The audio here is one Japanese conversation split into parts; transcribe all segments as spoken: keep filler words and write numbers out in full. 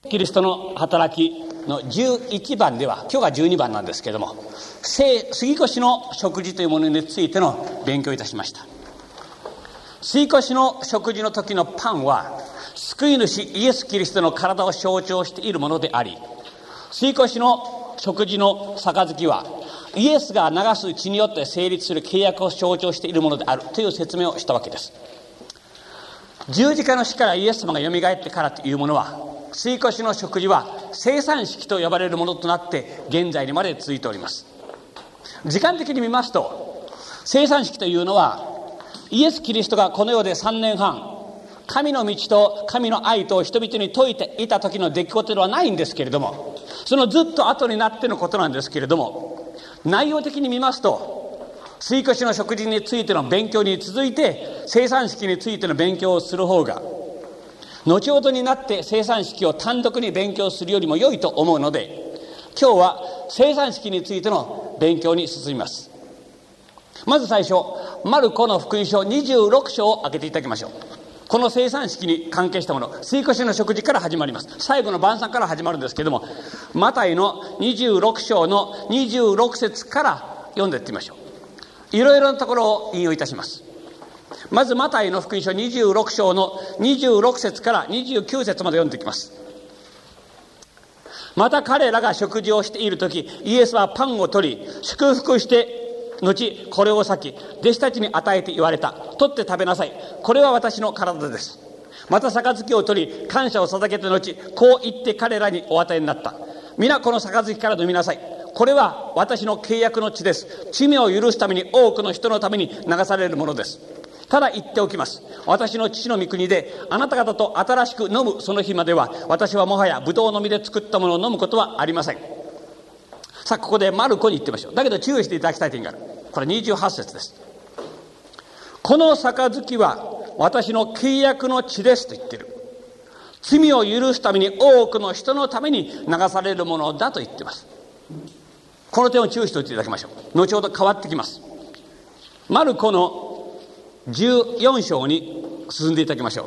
キリストの働きのじゅういちばんでは、今日がじゅうにばんなんですけれども、聖杉越の食事というものについての勉強いたしました。杉越の食事の時のパンは救い主イエス・キリストの体を象徴しているものであり、杉越の食事の杯はイエスが流す血によって成立する契約を象徴しているものであるという説明をしたわけです。十字架の死からイエス様がよみがえってからというものは、杉越の食事は生産式と呼ばれるものとなって現在にまで続いております。時間的に見ますと、生産式というのはイエス・キリストがこの世でさんねんはん神の道と神の愛と人々に説いていた時の出来事ではないんですけれども、そのずっと後になってのことなんですけれども、内容的に見ますと、杉越の食事についての勉強に続いて生産式についての勉強をする方が、後ほどになって生産式を単独に勉強するよりも良いと思うので、今日は生産式についての勉強に進みます。まず最初、マルコの福音書にじゅうろく章を開けていただきましょう。この生産式に関係したもの、杉越の食事から始まります。最後の晩餐から始まるんですけれども、マタイのにじゅうろく章のにじゅうろく節から読んでいってみましょう。いろいろなところを引用いたします。まずマタイの福音書にじゅうろく章のにじゅうろく節からにじゅうきゅう節まで読んでいきます。また彼らが食事をしているとき、イエスはパンを取り、祝福して後これを裂き、弟子たちに与えて言われた。取って食べなさい。これは私の体です。また杯を取り、感謝を捧げて後、こう言って彼らにお与えになった。皆この杯から飲みなさい。これは私の契約の血です。罪を許すために多くの人のために流されるものです。ただ言っておきます。私の父の御国であなた方と新しく飲むその日までは、私はもはやブドウの実で作ったものを飲むことはありません。さあ、ここでマルコに行ってみましょう。だけど注意していただきたい点がある。これにじゅうはち節です。この杯は私の契約の血ですと言っている。罪を許すために多くの人のために流されるものだと言っています。この点を注意しておいていただきましょう。後ほど変わってきます。マルコのじゅうよん章に進んでいただきましょ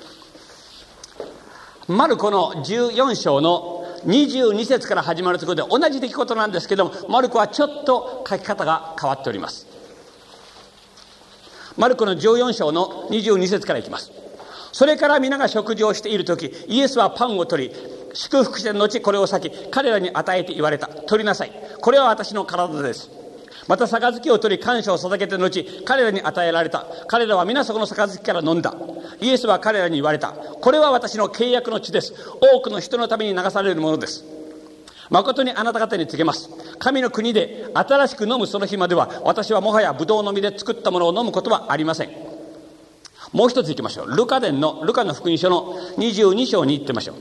う。マルコのじゅうよん章のにじゅうに節から始まるということで同じ出来事なんですけども、マルコはちょっと書き方が変わっております。マルコのじゅうよん章のにじゅうに節からいきます。それから皆が食事をしているとき、イエスはパンを取り、祝福して後これを裂き、彼らに与えて言われた。取りなさい。これは私の体です。また杯を取り、感謝を捧げて後、彼らに与えられた。彼らは皆そこの杯から飲んだ。イエスは彼らに言われた。これは私の契約の血です。多くの人のために流されるものです。誠にあなた方に告げます。神の国で新しく飲むその日までは、私はもはやブドウの実で作ったものを飲むことはありません。もう一つ行きましょう。ルカ伝のルカの福音書のにじゅうに章に行ってみましょ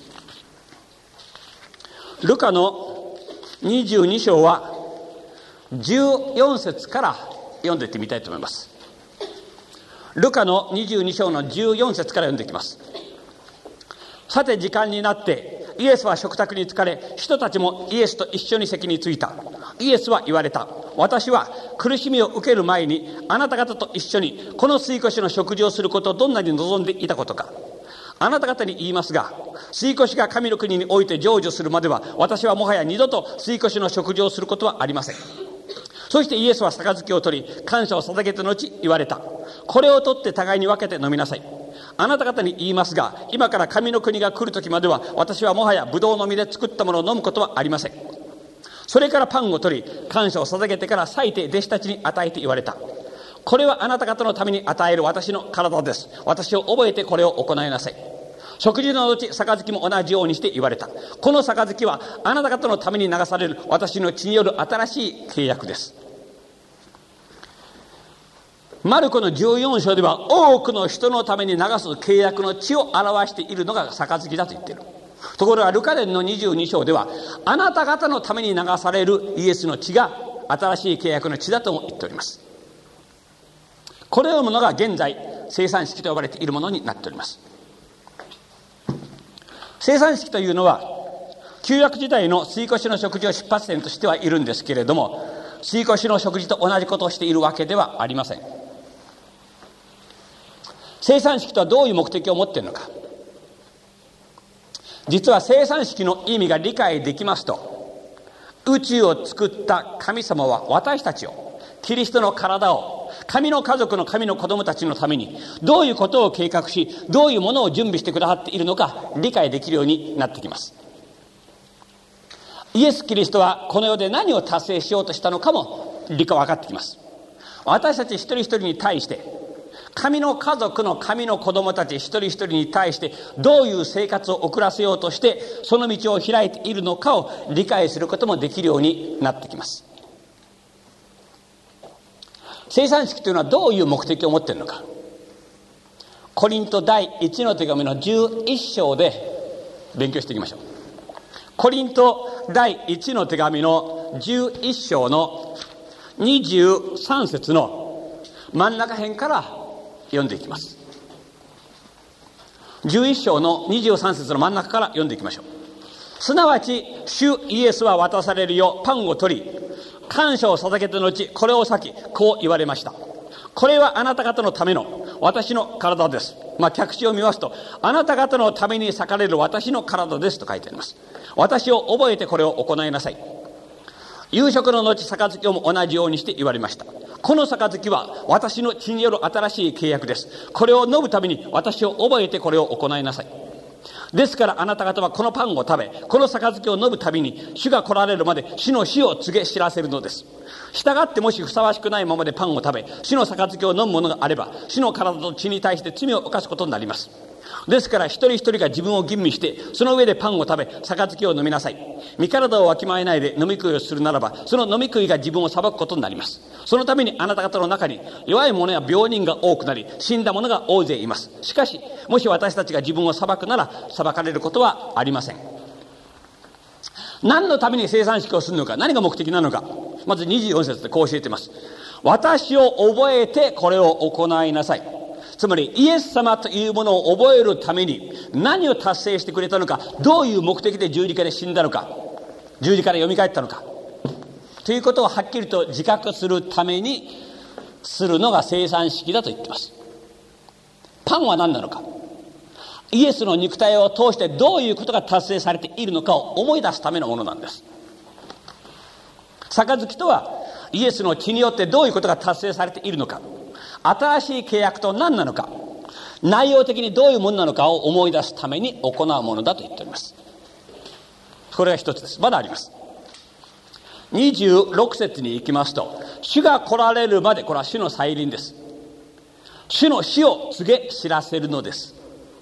う。ルカのにじゅうに章はじゅうよん節から読んでいってみたいと思います。ルカのにじゅうに章のじゅうよん節から読んでいきます。さて時間になってイエスは食卓に疲れ、人たちもイエスと一緒に席に着いた。イエスは言われた。私は苦しみを受ける前にあなた方と一緒にこの杉越の食事をすることをどんなに望んでいたことか。あなた方に言いますが、杉越が神の国において成就するまでは、私はもはや二度と杉越の食事をすることはありません。そしてイエスは杯を取り、感謝を捧げて後言われた。これを取って互いに分けて飲みなさい。あなた方に言いますが、今から神の国が来る時までは、私はもはやブドウの実で作ったものを飲むことはありません。それからパンを取り、感謝を捧げてから裂いて弟子たちに与えて言われた。これはあなた方のために与える私の体です。私を覚えてこれを行いなさい。食事の後、杯も同じようにして言われた。この杯はあなた方のために流される私の血による新しい契約です。マルコのじゅうよん章では多くの人のために流す契約の血を表しているのが杯だと言っている。ところがルカ伝のにじゅうに章では、あなた方のために流されるイエスの血が新しい契約の血だとも言っております。これらのものが現在生産式と呼ばれているものになっております。生産式というのは旧約時代の杉越の食事を出発点としてはいるんですけれども、杉越の食事と同じことをしているわけではありません。生産式とはどういう目的を持っているのか。 実は生産式の意味が理解できますと、宇宙を作った神様は私たちを、キリストの体を、神の家族の神の子供たちのためにどういうことを計画し、どういうものを準備してくださっているのか理解できるようになってきます。イエス・キリストはこの世で何を達成しようとしたのかも理解分かってきます。私たち一人一人に対して、神の家族の神の子供たち一人一人に対してどういう生活を送らせようとしてその道を開いているのかを理解することもできるようになってきます。生産式というのはどういう目的を持っているのか、コリント第一の手紙のじゅういっ章で勉強していきましょう。コリント第一の手紙のじゅういっ章のにじゅうさん節の真ん中辺から読んでいきます。じゅういっ章のにじゅうさん節の真ん中から読んでいきましょう。すなわち主イエスは渡されるよパンを取り、感謝を捧げた後これを裂き、こう言われました。これはあなた方のための私の体です。まあ客詞を見ますと、あなた方のために裂かれる私の体ですと書いてあります。私を覚えてこれを行いなさい。夕食の後杯をも同じようにして言われました。この杯は私の血による新しい契約です。これを飲むために私を覚えてこれを行いなさい。ですからあなた方はこのパンを食べ、この杯を飲むたびに主が来られるまで主の死を告げ知らせるのです。従ってもしふさわしくないままでパンを食べ、主の杯を飲むものがあれば、主の体と血に対して罪を犯すことになります。ですから一人一人が自分を吟味して、その上でパンを食べ、杯を飲みなさい。身体をわきまえないで飲み食いをするならば、その飲み食いが自分を裁くことになります。そのためにあなた方の中に弱い者や病人が多くなり、死んだ者が大勢います。しかしもし私たちが自分を裁くなら裁かれることはありません。何のために生産式をするのか、何が目的なのか、まずにじゅうよん節でこう教えています。私を覚えてこれを行いなさい。つまりイエス様というものを覚えるために何を達成してくれたのか、どういう目的で十字架で死んだのか、十字架で蘇ったのかということをはっきりと自覚するためにするのが生産式だと言っています。パンは何なのか、イエスの肉体を通してどういうことが達成されているのかを思い出すためのものなんです。杯とはイエスの血によってどういうことが達成されているのか、新しい契約と何なのか、内容的にどういうものなのかを思い出すために行うものだと言っております。これが一つです。まだあります。にじゅうろく節に行きますと、主が来られるまで、これは主の再臨です。主の死を告げ知らせるのです。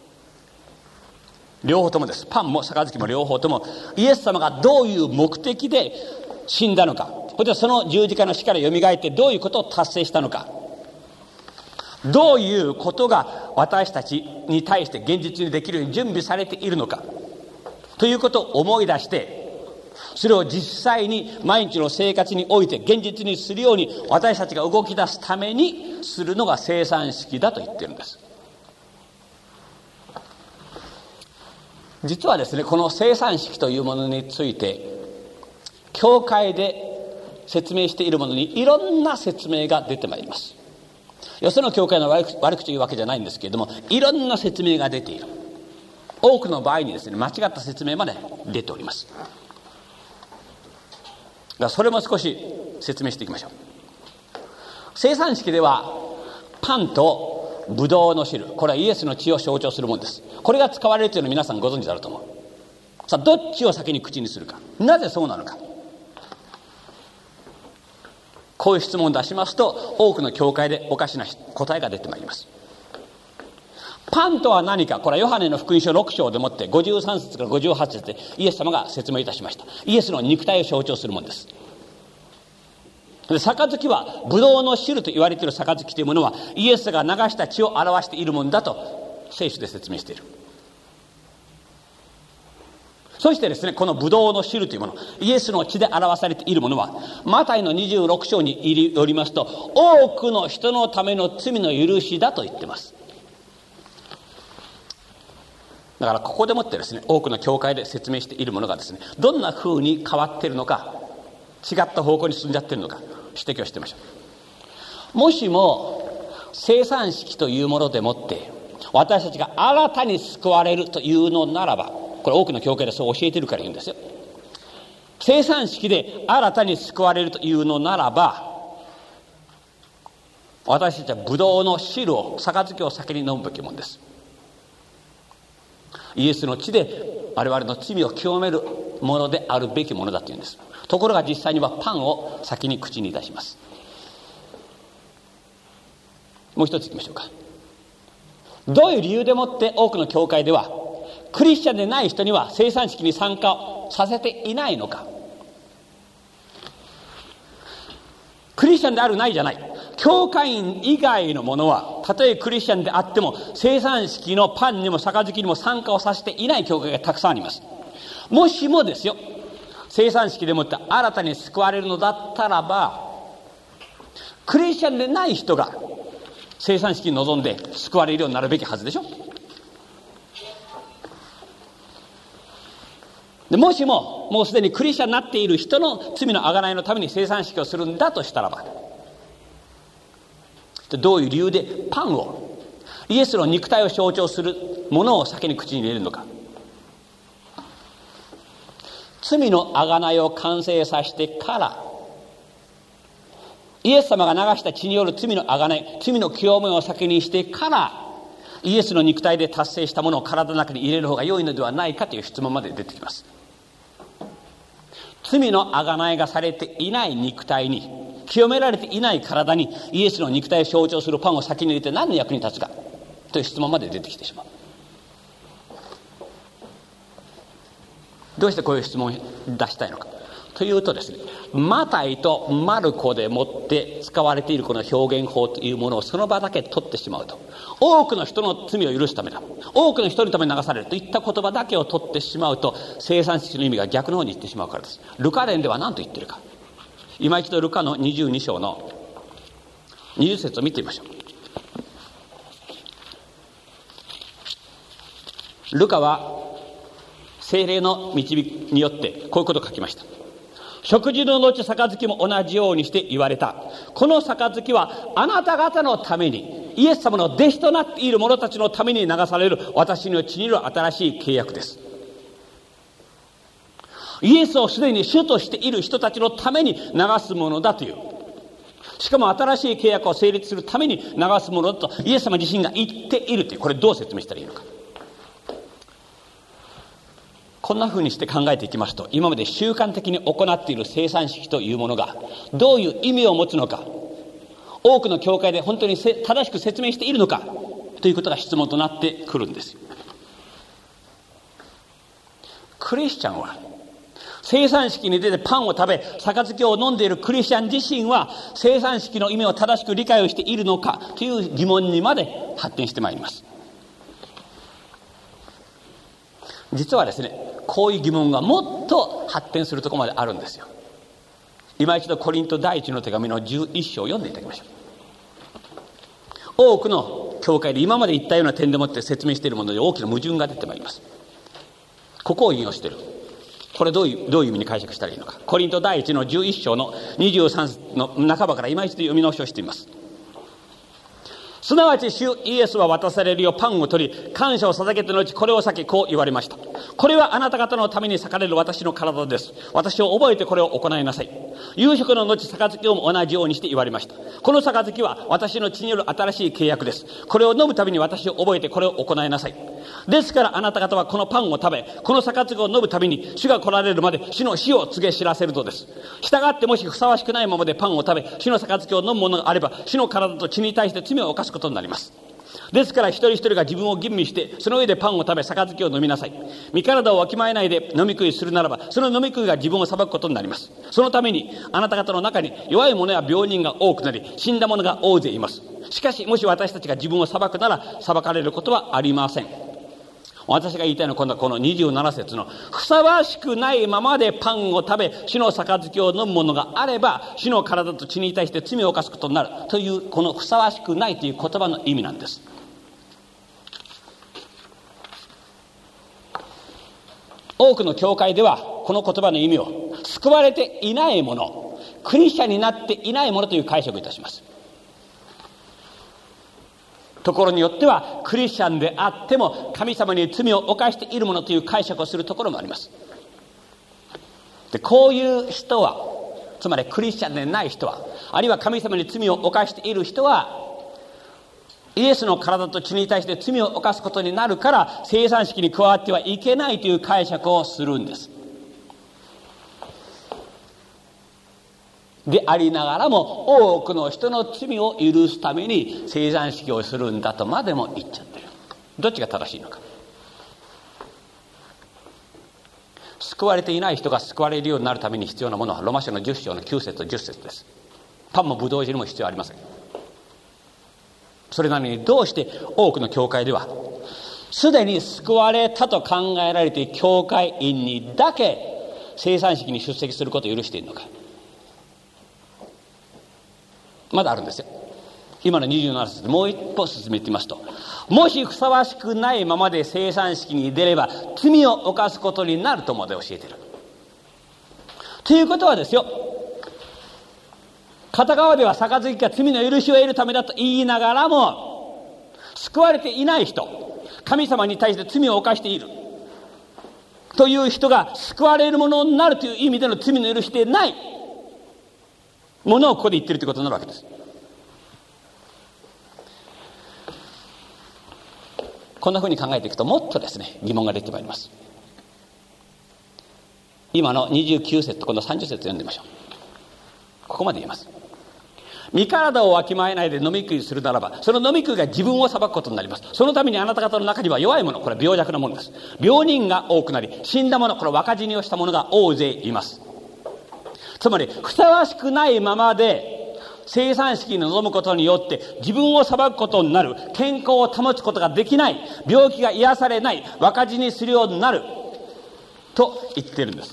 両方ともです。パンも杯も両方ともイエス様がどういう目的で死んだのか、そしてその十字架の死からよみがえってどういうことを達成したのか、どういうことが私たちに対して現実にできるように準備されているのかということを思い出して、それを実際に毎日の生活において現実にするように私たちが動き出すためにするのが生産式だと言ってるんです。実はですね、この生産式というものについて教会で説明しているものにいろんな説明が出てまいります。よその教会の悪口、悪口というわけじゃないんですけれども、いろんな説明が出ている。多くの場合にですね、間違った説明まで出ております。だからそれも少し説明していきましょう。生産式ではパンとブドウの汁、これはイエスの血を象徴するものです。これが使われるというのを皆さんご存知だろうと思う。さあどっちを先に口にするか、なぜそうなのか、こういう質問を出しますと多くの教会でおかしな答えが出てまいります。パンとは何か、これはヨハネの福音書ろく章でもってごじゅうさん節からごじゅうはち節でイエス様が説明いたしました。イエスの肉体を象徴するものです。で、杯はブドウの汁と言われている杯というものはイエスが流した血を表しているものだと聖書で説明している。そしてですね、このブドウの汁というもの、イエスの血で表されているものはマタイのにじゅうろく章によりますと、多くの人のための罪の許しだと言ってます。だからここでもってですね、多くの教会で説明しているものがですね、どんな風に変わっているのか、違った方向に進んじゃっているのか指摘をしてみましょう。もしも生産式というものでもって私たちが新たに救われるというのならば、 これ多くの教会でそう教えてるから言うんですよ。生産式で新たに救われるというのならば、私たちはブドウの汁を、杯を先に飲むべきものです。イエスの血で我々の罪を清めるものであるべきものだというんです。ところが実際にはパンを先に口にいたします。もう一ついきましょうか。どういう理由でもって多くの教会ではクリスチャンでない人には生産式に参加させていないのか。クリスチャンであるないじゃない、教会員以外のものはたとえクリスチャンであっても生産式のパンにも杯にも参加をさせていない教会がたくさんあります。もしもですよ、生産式でもって新たに救われるのだったらば、クリスチャンでない人が生産式に臨んで救われるようになるべきはずでしょ。でもしももうすでにクリスチャンになっている人の罪の贖いのために生産式をするんだとしたらば、どういう理由でパンを、イエスの肉体を象徴するものを先に口に入れるのか。罪の贖いを完成させてから、イエス様が流した血による罪の贖い、罪の清めを先にしてから、イエスの肉体で達成したものを体の中に入れる方が良いのではないかという質問まで出てきます。罪の贖いがされていない肉体に、清められていない体にイエスの肉体を象徴するパンを先に入れて何の役に立つかという質問まで出てきてしまう。どうしてこういう質問を出したいのかというとですね、マタイとマルコでもって使われているこの表現法というものをその場だけ取ってしまうと、多くの人の罪を許すためだ、多くの人のために流されるといった言葉だけを取ってしまうと、生産式の意味が逆の方に行ってしまうからです。ルカ伝では何と言っているか、今一度ルカのにじゅうに章のにじゅう節を見てみましょう。ルカは聖霊の導きによってこういうことを書きました。食事の後杯も同じようにして言われた。この杯はあなた方のために、イエス様の弟子となっている者たちのために流される私の血による新しい契約です。イエスをすでに主としている人たちのために流すものだという、しかも新しい契約を成立するために流すものだとイエス様自身が言っているという、これどう説明したらいいのか。こんな風にして考えていきますと、今まで習慣的に行っている生産式というものがどういう意味を持つのか、多くの教会で本当に正しく説明しているのかということが質問となってくるんです。クリスチャンは生産式に出てパンを食べ杯を飲んでいるクリスチャン自身は生産式の意味を正しく理解をしているのかという疑問にまで発展してまいります。実はですね、こういう疑問がもっと発展するところまであるんですよ。今一度コリント第一の手紙のじゅういっ章を読んでいただきましょう。多くの教会で今まで言ったような点でもって説明しているもので大きな矛盾が出てまいります。ここを引用している。これどういう、どういう意味に解釈したらいいのか。コリント第一のじゅういっ章のにじゅうさん節の半ばから今一度読み直しをしています。すなわち主イエスは渡されるよパンを取り感謝を捧げた後これを裂きこう言われました。これはあなた方のために裂かれる私の体です。私を覚えてこれを行いなさい。夕食の後杯をも同じようにして言われました。この杯は私の血による新しい契約です。これを飲むたびに私を覚えてこれを行いなさい。ですからあなた方はこのパンを食べこの杯を飲むたびに主が来られるまで主の死を告げ知らせるのです。従ってもしふさわしくないままでパンを食べ主の杯を飲むものがあれば主の体と血に対して罪を犯すことになります。ですから一人一人が自分を吟味してその上でパンを食べ杯を飲みなさい。身体をわきまえないで飲み食いするならばその飲み食いが自分を裁くことになります。そのためにあなた方の中に弱い者や病人が多くなり死んだ者が大勢います。しかしもし私たちが自分を裁くなら裁かれることはありません。私が言いたいのは今度はこのにじゅうなな節のふさわしくないままでパンを食べ主の杯を飲むものがあれば主の体と血に対して罪を犯すことになるというこのふさわしくないという言葉の意味なんです。多くの教会ではこの言葉の意味を救われていないもの、クリスチャンになっていないものという解釈いたします。 ところによってはクリスチャンであっても神様に罪を犯しているものという解釈をするところもあります。でこういう人は、つまりクリスチャンでない人は、あるいは神様に罪を犯している人は、イエスの体と血に対して罪を犯すことになるから聖餐式に加わってはいけないという解釈をするんです。でありながらも多くの人の罪を許すために聖餐式をするんだとまでも言っちゃってる。どっちが正しいのか。救われていない人が救われるようになるために必要なものはロマ書のじゅっ章のきゅう節とじゅっ節です。パンもブドウ汁も必要ありません。それなのにどうして多くの教会ではすでに救われたと考えられている教会員にだけ聖餐式に出席することを許しているのか。まだあるんですよ。今のにじゅうなな節でもう一歩進めてみますと、もしふさわしくないままで聖餐式に出れば罪を犯すことになるとまで教えている。ということはですよ、片側では杯が罪の許しを得るためだと言いながらも、救われていない人、神様に対して罪を犯しているという人が救われるものになるという意味での罪の許しでないものをここで言っているということになるわけです。こんなふうに考えていくともっとですね疑問が出てまいります。今のにじゅうきゅう節とこのさんじゅう節読んでみましょう。ここまで言います。身体をわきまえないで飲み食いするならば、その飲み食いが自分を裁くことになります。そのためにあなた方の中には弱い者、これは病弱なものです。病人が多くなり、死んだ者、これは若死にをした者が大勢います。つまりふさわしくないままで聖餐式に臨むことによって自分を裁くことになる、健康を保つことができない、病気が癒されない、若死にするようになると言っているんです。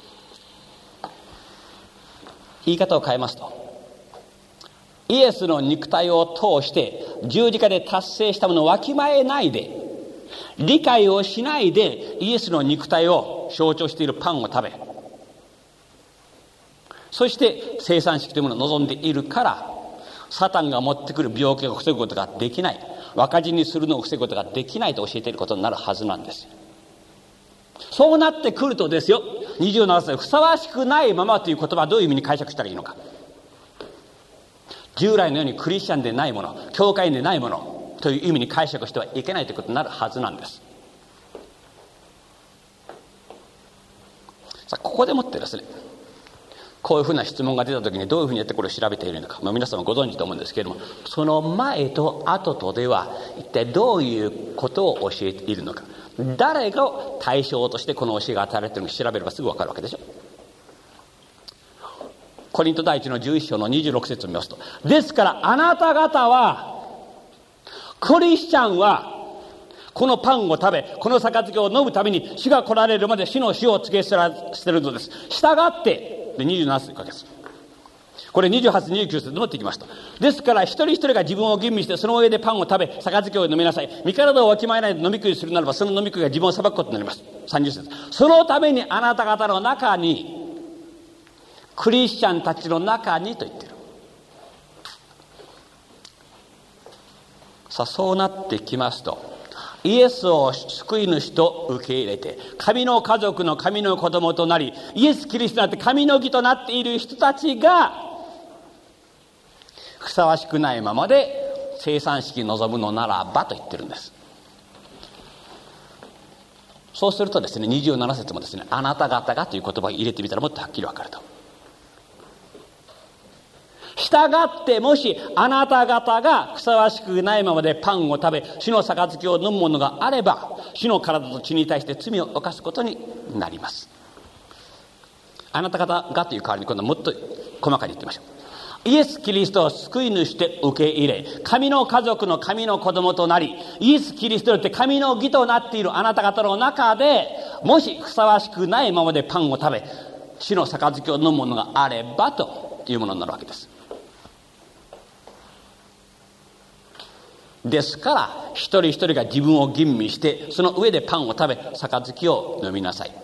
言い方を変えますと、イエスの肉体を通して十字架で達成したものをわきまえないで、理解をしないでイエスの肉体を象徴しているパンを食べ、そして聖餐式というものを望んでいるからサタンが持ってくる病気を防ぐことができない、若死にするのを防ぐことができないと教えていることになるはずなんです。そうなってくるとですよ、にじゅうなな節ふさわしくないままという言葉はどういう意味に解釈したらいいのか。従来のようにクリスチャンでないもの、教会員でないものという意味に解釈してはいけないということになるはずなんです。さあここでもってですね、こういうふうな質問が出たときにどういうふうにやってこれを調べているのか、まあ、皆様ご存知と思うんですけれども、その前と後とでは一体どういうことを教えているのか、誰が対象としてこの教えが与えられているのか調べればすぐ分かるわけでしょ。コリント第一のじゅういち章のにじゅうろく節を見ますと、ですからあなた方は、クリスチャンはこのパンを食べこの杯を飲むために主が来られるまで死の死を告げ捨てるのです。従ってでにじゅうなな節かけです。これにじゅうはち、にじゅうきゅう節で持ってきました。ですから一人一人が自分を吟味してその上でパンを食べ杯を飲みなさい。身体をわきまえないで飲み食いするならばその飲み食いが自分を裁くことになります。さんじゅう節、そのためにあなた方の中に、クリスチャンたちの中にと言っている。さあそうなってきますと、イエスを救い主と受け入れて神の家族の神の子供となり、イエス・キリストとなって神の義となっている人たちがふさわしくないままで聖餐式に臨むのならばと言ってるんです。そうするとですね、にじゅうなな節もですね、あなた方がという言葉を入れてみたらもっとはっきり分かると。従ってもしあなた方がふさわしくないままでパンを食べ主の杯を飲むものがあれば主の体と血に対して罪を犯すことになります。あなた方がという代わりに今度はもっと細かに言ってみましょう。イエス・キリストを救い主と受け入れ神の家族の神の子供となり、イエス・キリストによって神の義となっているあなた方の中で、もしふさわしくないままでパンを食べ主の杯を飲むものがあればというものになるわけです。ですから一人一人が自分を吟味してその上でパンを食べ杯を飲みなさい。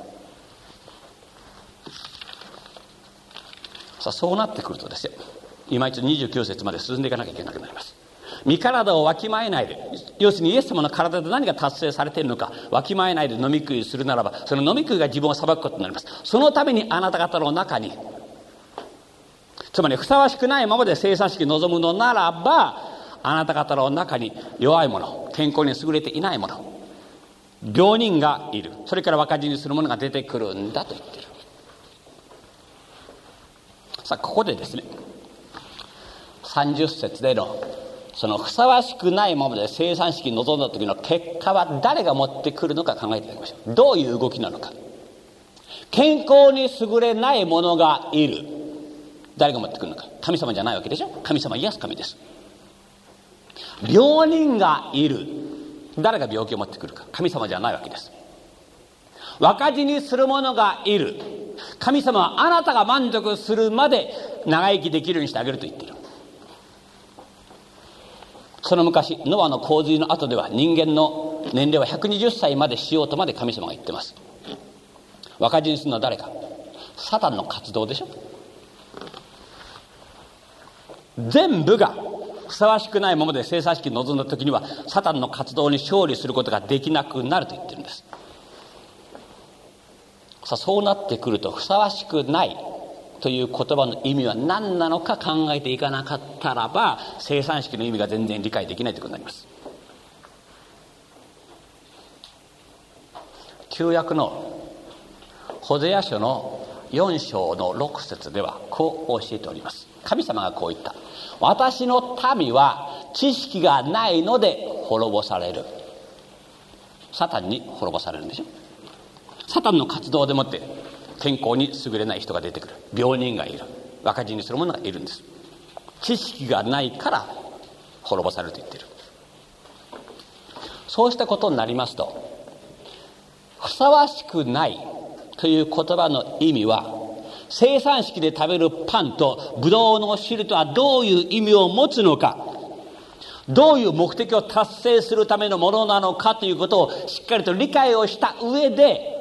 さあそうなってくるとですよ、今一度にじゅうきゅう節まで進んでいかなきゃいけなくなります。 身体をわきまえないで、要するにイエス様の体で何が達成されているのかわきまえないで飲み食いするならば、その飲み食いが自分を裁くことになります。そのためにあなた方の中に、つまりふさわしくないままで生産式に臨むのならば、あなた方の中に弱い者、健康に優れていない者、病人がいる、それから若死にする者が出てくるんだと言っている。さあここでですね、さんじゅっ節でのそのふさわしくないままで生産式に臨んだ時の結果は誰が持ってくるのか考えていただきましょう。どういう動きなのか。健康に優れない者がいる。誰が持ってくるのか。神様じゃないわけでしょ。神様イエス神です。病人がいる。誰が病気を持ってくるか。神様じゃないわけです。若死にする者がいる。神様はあなたが満足するまで長生きできるようにしてあげると言っている。その昔ノアの洪水の後では人間の年齢はひゃくにじゅっさいまでしようとまで神様が言ってます。若死にするのは誰か。サタンの活動でしょ。全部がふさわしくないままで生産式に臨んだ時にはサタンの活動に勝利することができなくなると言ってるんです。さあそうなってくると、ふさわしくないという言葉の意味は何なのか考えていかなかったらば、生産式の意味が全然理解できないということになります。旧約のホゼア書のよん章のろく節ではこう教えております。神様がこう言った。私の民は知識がないので滅ぼされる。サタンに滅ぼされるんでしょ。サタンの活動でもって健康に優れない人が出てくる。病人がいる。若死にする者がいるんです。知識がないから滅ぼされると言っている。そうしたことになりますと、ふさわしくないという言葉の意味は、生産式で食べるパンとブドウの汁とはどういう意味を持つのか、どういう目的を達成するためのものなのかということをしっかりと理解をした上で、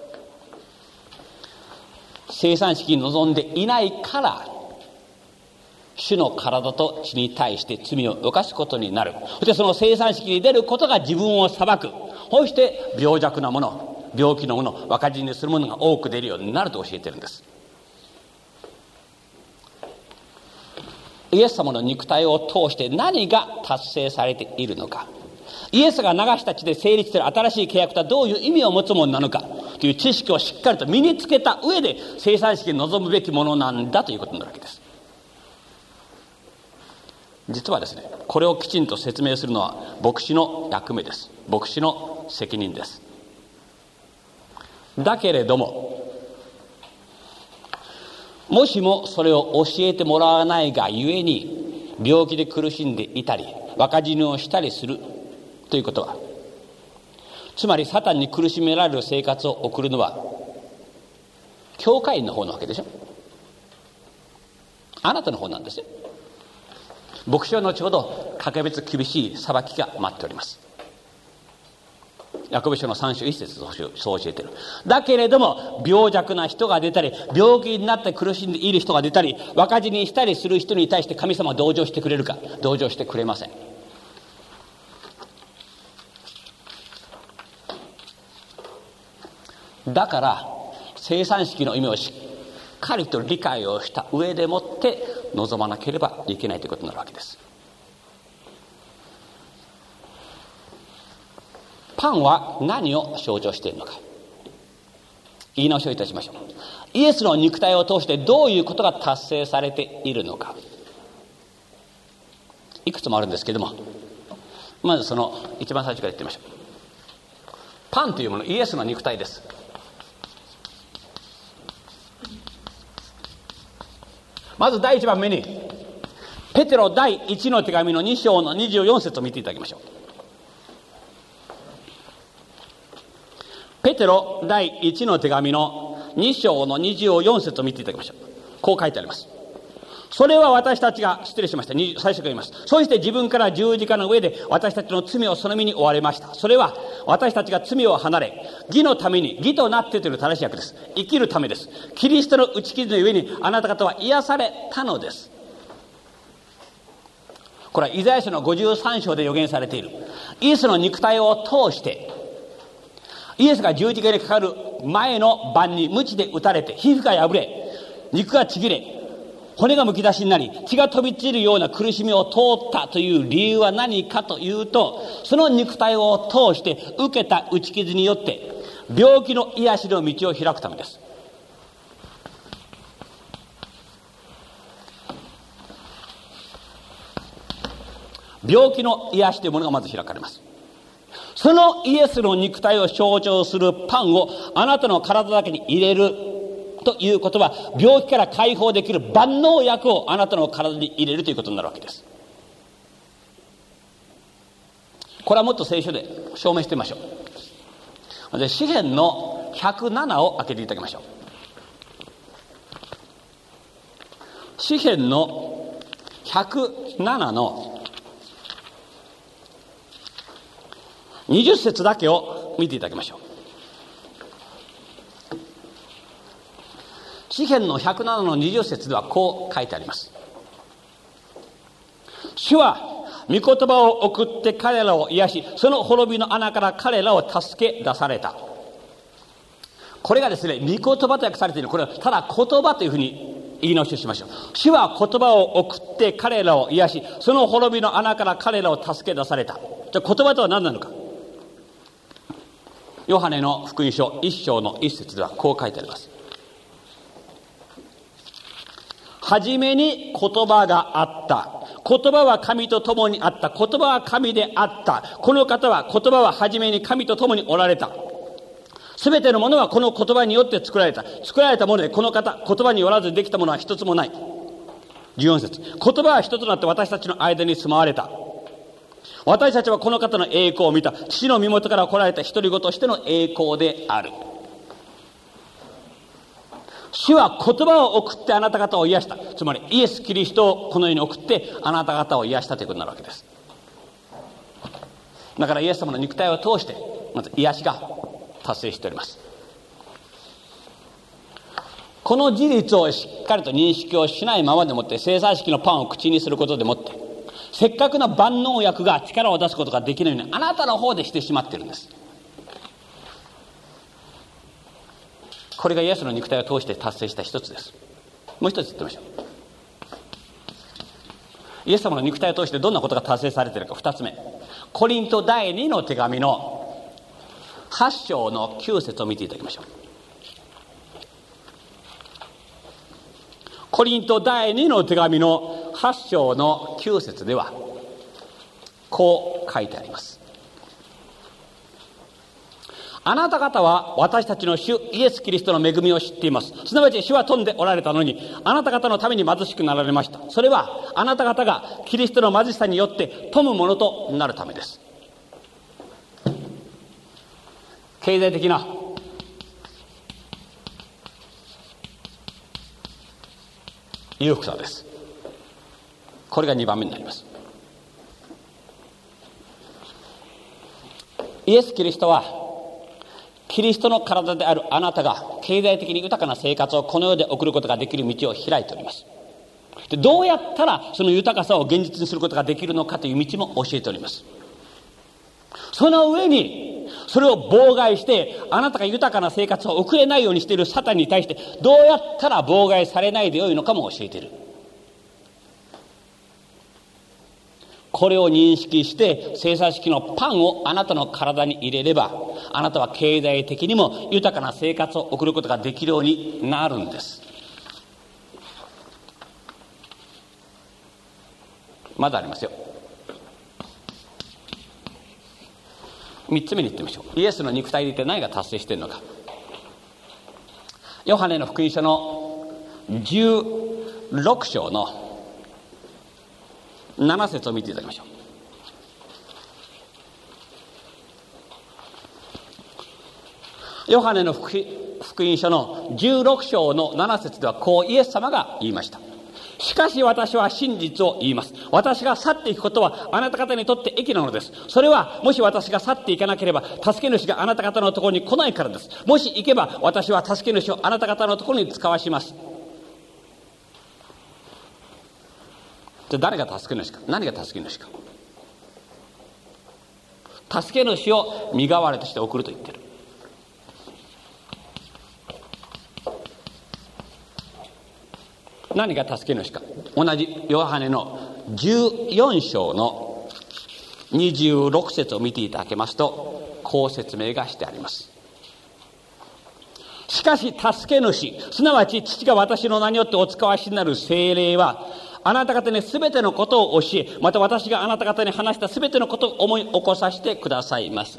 生産式に臨んでいないから主の体と血に対して罪を犯すことになる。そしてその生産式に出ることが自分を裁く。そして病弱なもの、病気のもの、若死にするものが多く出るようになると教えているんです。イエス様の肉体を通して何が達成されているのか、イエスが流した血で成立する新しい契約とはどういう意味を持つものなのかという知識をしっかりと身につけた上で生産式に臨むべきものなんだということになるわけです。実はですね、これをきちんと説明するのは牧師の役目です。牧師の責任です。だけれども、もしもそれを教えてもらわないがゆえに病気で苦しんでいたり若死にをしたりするということは、つまりサタンに苦しめられる生活を送るのは教会員の方なわけでしょ。あなたの方なんですよ。牧師は後ほど格別厳しい裁きが待っております。ヤコブ書のさん章いち節そう教えている。だけれども病弱な人が出たり、病気になって苦しんでいる人が出たり、若死にしたりする人に対して神様は同情してくれるか。同情してくれません。だから生産式の意味をしっかりと理解をした上でもって臨まなければいけないということになるわけです。パンは何を象徴しているのか、言い直しをいたしましょう。イエスの肉体を通してどういうことが達成されているのか、いくつもあるんですけども、まずその一番最初から言ってみましょう。パンというもの、イエスの肉体です。まず第一番目にペテロ第一の手紙のに章のにじゅうよん節を見ていただきましょう。ペテロ第一の手紙のに章のにじゅうよん節を見ていただきましょう。こう書いてあります。それは私たちが、失礼しました。最初から言います。そして自分から十字架の上で私たちの罪をその身に負われました。それは私たちが罪を離れ、義のために、義となってという正しい訳です。生きるためです。キリストの打ち傷の上にあなた方は癒されたのです。 これはイザヤ書のごじゅうさん章で予言されている。イエスの肉体を通して、イエスが十字架にかかる前の晩に鞭で打たれて、皮膚が破れ、肉がちぎれ、骨がむき出しになり、血が飛び散るような苦しみを通ったという理由は何かというと、その肉体を通して受けた打ち傷によって、病気の癒しの道を開くためです。病気の癒しというものがまず開かれます。そのイエスの肉体を象徴するパンをあなたの体だけに入れるということは、病気から解放できる万能薬をあなたの体に入れるということになるわけです。これはもっと聖書で証明してみましょう。で、詩編のひゃくななを開けていただきましょう。詩編のひゃくななのにじゅっ節だけを見ていただきましょう。詩編のひゃくななのにじゅっ節ではこう書いてあります。主は御言葉を送って彼らを癒し、その滅びの穴から彼らを助け出された。これがですね、御言葉と訳されている。これはただ言葉というふうに言い直しをしましょう。主は言葉を送って彼らを癒し、その滅びの穴から彼らを助け出された。じゃあ言葉とは何なのか。ヨハネの福音書一章の一節ではこう書いてあります。はじめに言葉があった。言葉は神と共にあった。言葉は神であった。この方は、言葉ははじめに神と共におられた。すべてのものはこの言葉によって作られた。作られたものでこの方、言葉によらずできたものは一つもない。じゅうよん節。言葉は一つとなって私たちの間に住まわれた。私たちはこの方の栄光を見た。父の身元から来られた独り子としての栄光である。主は言葉を送ってあなた方を癒した。つまりイエス・キリストをこの世に送ってあなた方を癒したということになるわけです。だからイエス様の肉体を通してまず癒しが達成しております。この事実をしっかりと認識をしないままでもって、聖餐式のパンを口にすることでもって、せっかくの万能薬が力を出すことができないようにあなたの方でしてしまっているんです。これがイエスの肉体を通して達成した一つです。もう一つ言ってみましょう。イエス様の肉体を通してどんなことが達成されているか。二つ目、コリント第二の手紙のはち章のきゅう節を見ていただきましょう。コリント第二の手紙のはち章のきゅう節ではこう書いてあります。あなた方は私たちの主イエス・キリストの恵みを知っています。すなわち主は富んでおられたのにあなた方のために貧しくなられました。それはあなた方がキリストの貧しさによって富むものとなるためです。経済的な裕福さです。これがにばんめになります。イエス・キリストはキリストの体であるあなたが経済的に豊かな生活をこの世で送ることができる道を開いております。で、どうやったらその豊かさを現実にすることができるのかという道も教えております。その上にそれを妨害してあなたが豊かな生活を送れないようにしているサタンに対してどうやったら妨害されないでよいのかも教えている。これを認識して聖餐式のパンをあなたの体に入れればあなたは経済的にも豊かな生活を送ることができるようになるんです。まだありますよ。三つ目に言ってみましょう。イエスの肉体でいて何が達成しているのか。ヨハネの福音書のじゅうろく章のなな節を見ていただきましょう。ヨハネの福音書のじゅうろく章のなな節ではこうイエス様が言いました。しかし私は真実を言います。私が去っていくことはあなた方にとって益なのです。それはもし私が去っていかなければ助け主があなた方のところに来ないからです。もし行けば私は助け主をあなた方のところに使わします。 じゃあ誰が助け主か、何が助け主か。助け主を身代わりとして送ると言ってる。何が助け主か。同じヨハネのじゅうよん章のにじゅうろく節を見ていただけますと、こう説明がしてあります。しかし助け主、すなわち父が私の名によってお使わしになる聖霊は、あなた方にすべてのことを教え、また私があなた方に話したすべてのことを思い起こさせてくださいます。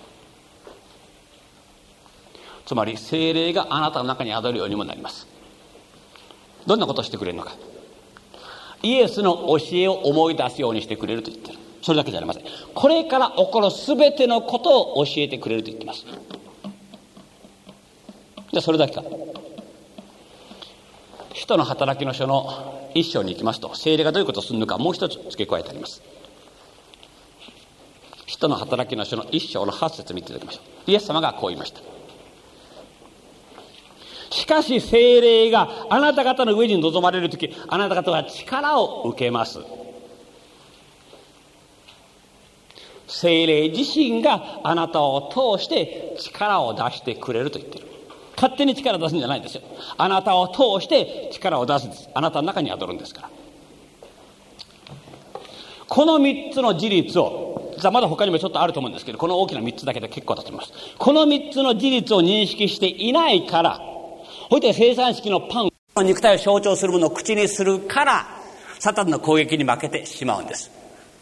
つまり聖霊があなたの中に宿るようにもなります。どんなことをしてくれるのか。イエスの教えを思い出すようにしてくれると言ってる。それだけじゃありません。これから起こるすべてのことを教えてくれると言っています。じゃあそれだけか。使徒の働きの書の一章に行きますと、聖霊がどういうことをするのかもう一つ付け加えてあります。使徒の働きの書の一章の八節見ていただきましょう。イエス様がこう言いました。しかし聖霊があなた方の上に臨まれるとき、あなた方は力を受けます。聖霊自身があなたを通して力を出してくれると言ってる。勝手に力を出すんじゃないんですよ。あなたを通して力を出すんです。あなたの中に宿るんですから。この三つの事実を、実はまだ他にもちょっとあると思うんですけど、この大きな三つだけで結構だと思います。この三つの事実を認識していないから、ほいで生産式のパンの肉体を象徴するものを口にするから、サタンの攻撃に負けてしまうんです。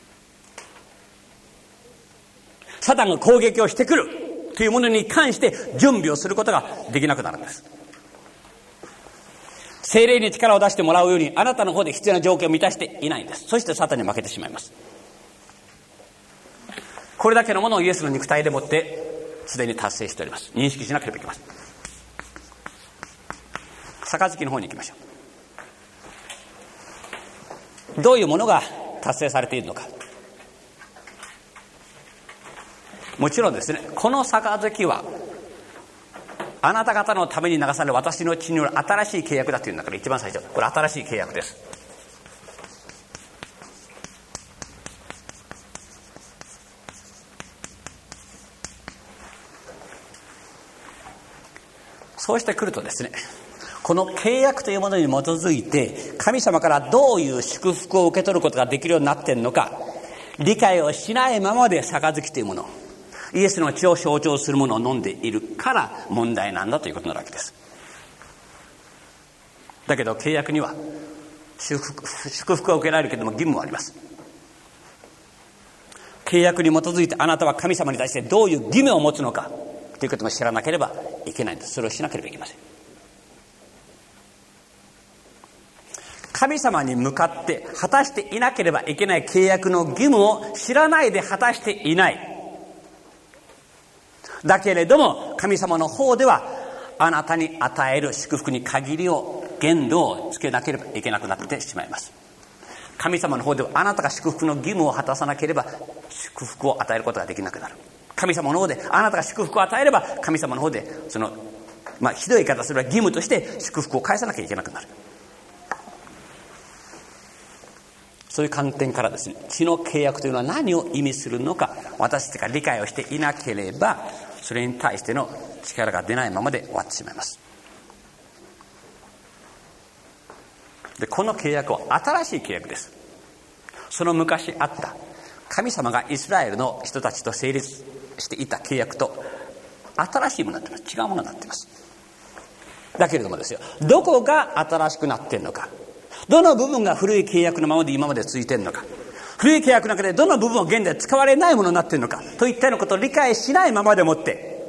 サタンが攻撃をしてくるというものに関して準備をすることができなくなるんです。聖霊に力を出してもらうようにあなたの方で必要な条件を満たしていないんです。そしてサタンに負けてしまいます。これだけのものをイエスの肉体でもってすでに達成しております。認識しなければいけません。杯の方に行きましょう。どういうものが達成されているのか。もちろんですね、この杯はあなた方のために流される私の血による新しい契約だというんだから、一番最初これ新しい契約です。そうしてくるとですね、この契約というものに基づいて神様からどういう祝福を受け取ることができるようになっているのか理解をしないままで杯というもの、イエスの血を象徴するものを飲んでいるから問題なんだということなわけです。だけど契約には祝福、祝福は受けられるけれども義務もあります。契約に基づいてあなたは神様に対してどういう義務を持つのかということも知らなければいけないんです。それをしなければいけません。神様に向かって果たしていなければいけない契約の義務を知らないで果たしていない。だけれども神様の方ではあなたに与える祝福に限りを限度をつけなければいけなくなってしまいます。神様の方ではあなたが祝福の義務を果たさなければ祝福を与えることができなくなる。神様の方であなたが祝福を与えれば神様の方でその、まあ、ひどい言い方すれば義務として祝福を返さなきゃいけなくなる。そういう観点からですね、血の契約というのは何を意味するのか私たちが理解をしていなければそれに対しての力が出ないままで終わってしまいます。でこの契約は新しい契約です。その昔あった神様がイスラエルの人たちと成立していた契約と新しいものになっています。違うものになっています。だけれどもですよ、どこが新しくなっているのか、どの部分が古い契約のままで今まで続いているのか、古い契約の中でどの部分を現在使われないものになっているのかといったようなことを理解しないままでもって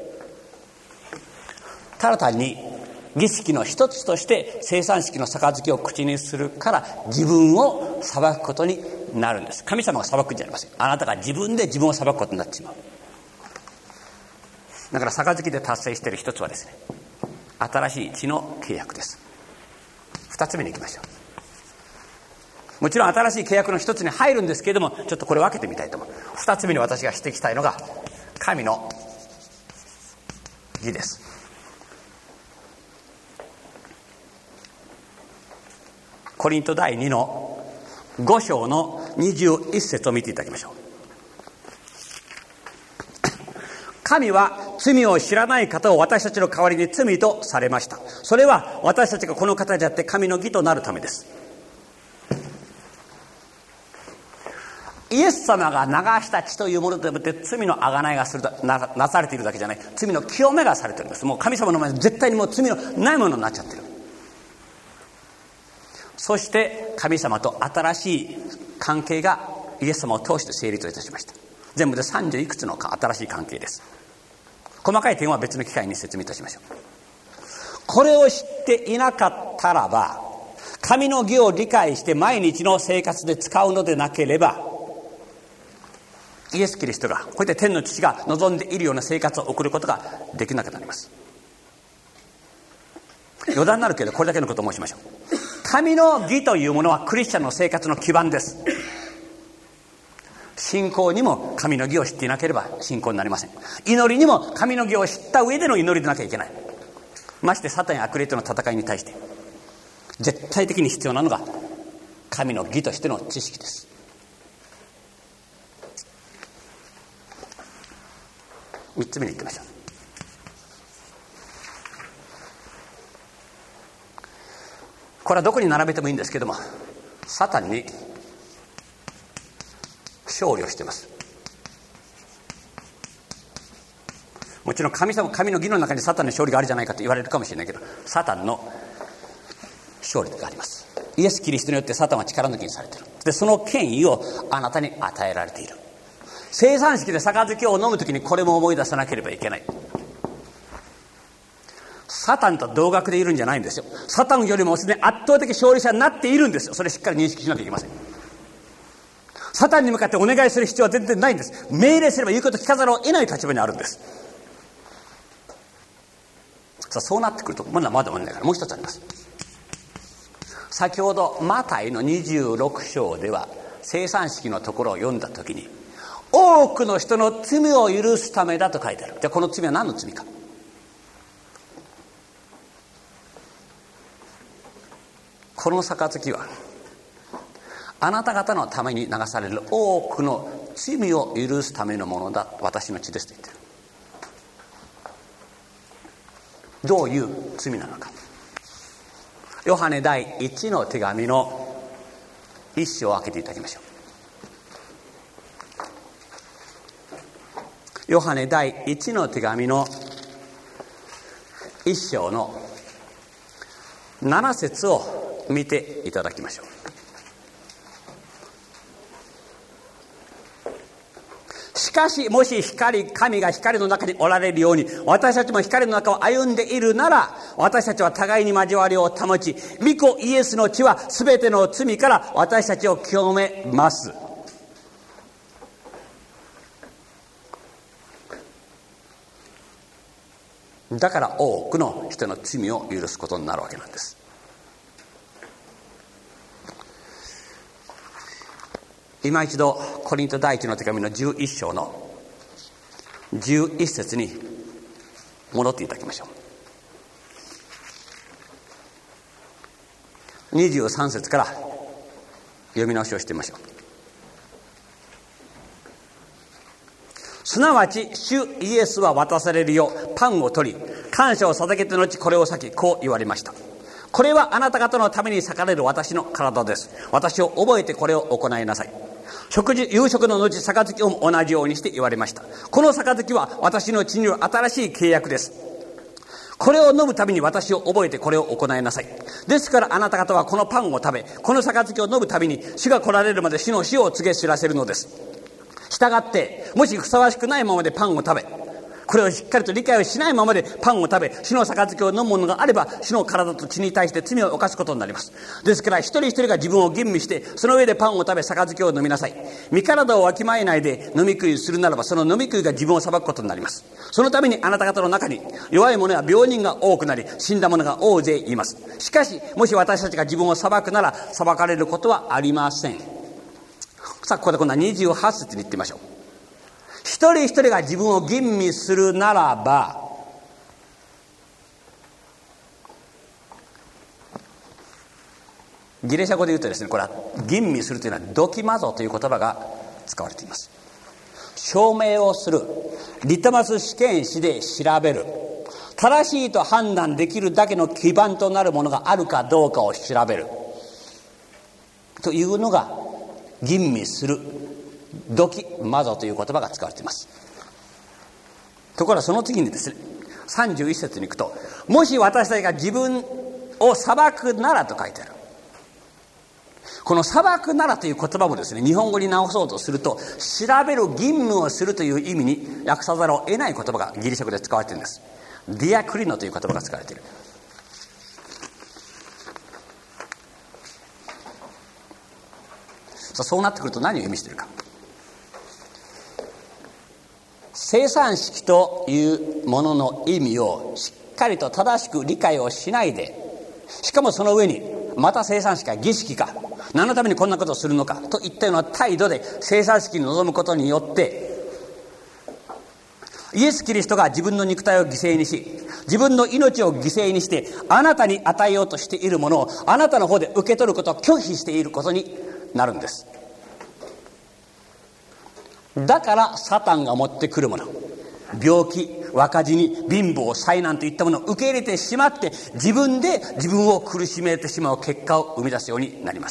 ただ単に儀式の一つとして生産式の杯を口にするから自分を裁くことになるんです。神様が裁くんじゃありません。あなたが自分で自分を裁くことになってしまう。だから杯で達成している一つはですね、新しい血の契約です。二つ目に行きましょう。もちろん新しい契約の一つに入るんですけれども、ちょっとこれ分けてみたいと思う。二つ目に私が指摘したいのが神の義です。コリント第にのご章のにじゅういち節を見ていただきましょう。神は罪を知らない方を私たちの代わりに罪とされました。それは私たちがこの方であって神の義となるためです。イエス様が流した血というものでもって罪の贖いがする な, なされているだけじゃない、罪の清めがされているんです。もう神様の前で絶対にもう罪のないものになっちゃってる。そして神様と新しい関係がイエス様を通して成立いたしました。全部でさんじゅういくつの新しい関係です。細かい点は別の機会に説明いたしましょう。これを知っていなかったらば、神の義を理解して毎日の生活で使うのでなければ、イエス・キリストがこういった天の父が望んでいるような生活を送ることができなくなります。余談になるけどこれだけのことを申しましょう。神の義というものはクリスチャンの生活の基盤です。信仰にも神の義を知っていなければ信仰になりません。祈りにも神の義を知った上での祈りでなきゃいけない。ましてサタンや悪霊との戦いに対して絶対的に必要なのが神の義としての知識です。みっつめに行きましょう。これはどこに並べてもいいんですけども、サタンに勝利をしています。もちろん神様、神の義の中にサタンの勝利があるじゃないかと言われるかもしれないけど、サタンの勝利があります。イエス・キリストによってサタンは力抜きにされている。でその権威をあなたに与えられている。生産式で杯を飲むときにこれも思い出さなければいけない。サタンと同額でいるんじゃないんですよ。サタンよりもすでに圧倒的勝利者になっているんですよ。それしっかり認識しなきゃいけません。サタンに向かってお願いする必要は全然ないんです。命令すれば言うこと聞かざるを得ない立場にあるんです。さあそうなってくるとまだまだ問題がもう一つあります。先ほどマタイのにじゅうろく章では生産式のところを読んだときに多くの人の罪を許すためだと書いてある。じゃあこの罪は何の罪か。この杯はあなた方のために流される多くの罪を許すためのものだ、私の血ですと言っている。どういう罪なのか。ヨハネ第一の手紙の一章を開けていただきましょう。ヨハネ第一の手紙の一章の七節を見ていただきましょう。しかしもし光神が光の中におられるように私たちも光の中を歩んでいるなら、私たちは互いに交わりを保ち、御子イエスの血はすべての罪から私たちを清めます。だから多くの人の罪を許すことになるわけなんです。今一度コリント第一の手紙のじゅういち章のじゅういち節に戻っていただきましょう。にじゅうさん節から読み直しをしてみましょう。すなわち主イエスは渡されるようパンを取り感謝を捧げての後これを裂きこう言われました。これはあなた方のために裂かれる私の体です。私を覚えてこれを行いなさい。食事夕食の後杯をも同じようにして言われました。この杯は私の血による新しい契約です。これを飲むたびに私を覚えてこれを行いなさい。ですからあなた方はこのパンを食べこの杯を飲むたびに主が来られるまで主の死を告げ知らせるのです。したがってもしふさわしくないままでパンを食べこれをしっかりと理解をしないままでパンを食べ主の杯を飲むものがあれば主の体と血に対して罪を犯すことになります。ですから一人一人が自分を吟味してその上でパンを食べ杯を飲みなさい。身体をわきまえないで飲み食いするならばその飲み食いが自分を裁くことになります。そのためにあなた方の中に弱い者や病人が多くなり死んだ者が大勢います。しかしもし私たちが自分を裁くなら裁かれることはありません。さあここで今度はにじゅうはち節に行ってみましょう。一人一人が自分を吟味するならばギリシャ語で言うとですね、これは吟味するというのはドキマゾという言葉が使われています。証明をする、リトマス試験紙で調べる、正しいと判断できるだけの基盤となるものがあるかどうかを調べるというのが吟味するドキマゾという言葉が使われています。ところがその次にですね、さんじゅういっ節に行くと、もし私たちが自分を裁くならと書いてある。この裁くならという言葉もですね、日本語に直そうとすると、調べる吟味をするという意味に訳さざるを得ない言葉がギリシャ語で使われているんです。ディアクリノという言葉が使われている。そうなってくると何を意味しているか。生産式というものの意味をしっかりと正しく理解をしないで、しかもその上にまた生産式か儀式か、何のためにこんなことをするのかといったような態度で生産式に臨むことによって、イエス・キリストが自分の肉体を犠牲にし、自分の命を犠牲にしてあなたに与えようとしているものをあなたの方で受け取ることを拒否していることになるんです。だからサタンが持ってくるもの、病気、若死に、貧乏、災難といったものを受け入れてしまって、自分で自分を苦しめてしまう結果を生み出すようになります。